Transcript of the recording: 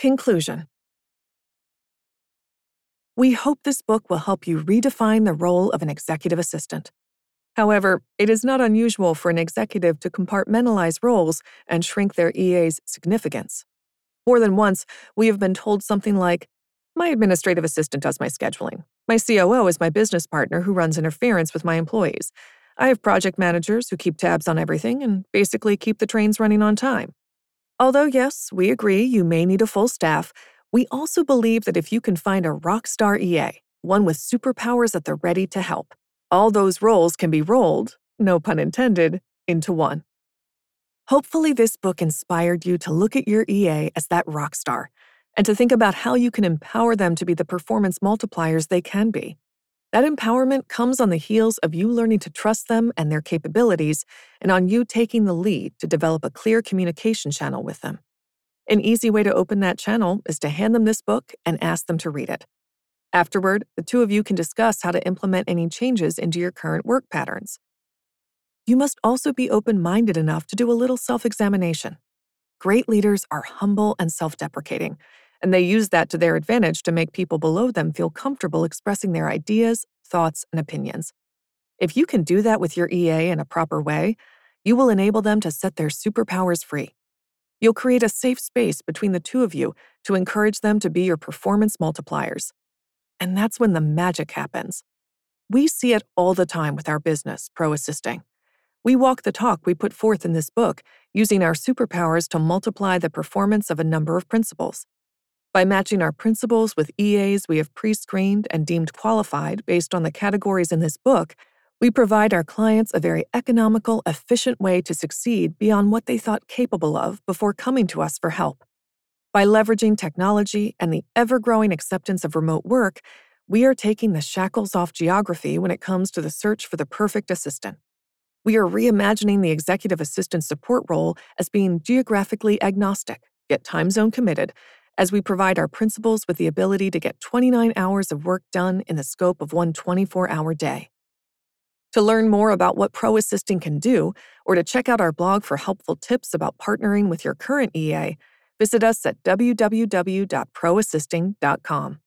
Conclusion. We hope this book will help you redefine the role of an executive assistant. However, it is not unusual for an executive to compartmentalize roles and shrink their EA's significance. More than once, we have been told something like, "My administrative assistant does my scheduling. My COO is my business partner who runs interference with my employees. I have project managers who keep tabs on everything and basically keep the trains running on time." Although, yes, we agree you may need a full staff, we also believe that if you can find a rock star EA, one with superpowers at the ready to help, all those roles can be rolled, no pun intended, into one. Hopefully, this book inspired you to look at your EA as that rock star and to think about how you can empower them to be the performance multipliers they can be. That empowerment comes on the heels of you learning to trust them and their capabilities, and on you taking the lead to develop a clear communication channel with them. An easy way to open that channel is to hand them this book and ask them to read it. Afterward, the two of you can discuss how to implement any changes into your current work patterns. You must also be open-minded enough to do a little self-examination. Great leaders are humble and self-deprecating, and they use that to their advantage to make people below them feel comfortable expressing their ideas, thoughts, and opinions. If you can do that with your EA in a proper way, you will enable them to set their superpowers free. You'll create a safe space between the two of you to encourage them to be your performance multipliers. And that's when the magic happens. We see it all the time with our business, Pro Assisting. We walk the talk we put forth in this book, using our superpowers to multiply the performance of a number of principals. By matching our principals with EAs we have pre-screened and deemed qualified based on the categories in this book, we provide our clients a very economical, efficient way to succeed beyond what they thought capable of before coming to us for help. By leveraging technology and the ever-growing acceptance of remote work, we are taking the shackles off geography when it comes to the search for the perfect assistant. We are reimagining the executive assistant support role as being geographically agnostic, yet time zone committed, as we provide our principals with the ability to get 29 hours of work done in the scope of one 24-hour day. To learn more about what Pro Assisting can do, or to check out our blog for helpful tips about partnering with your current EA, visit us at www.proassisting.com.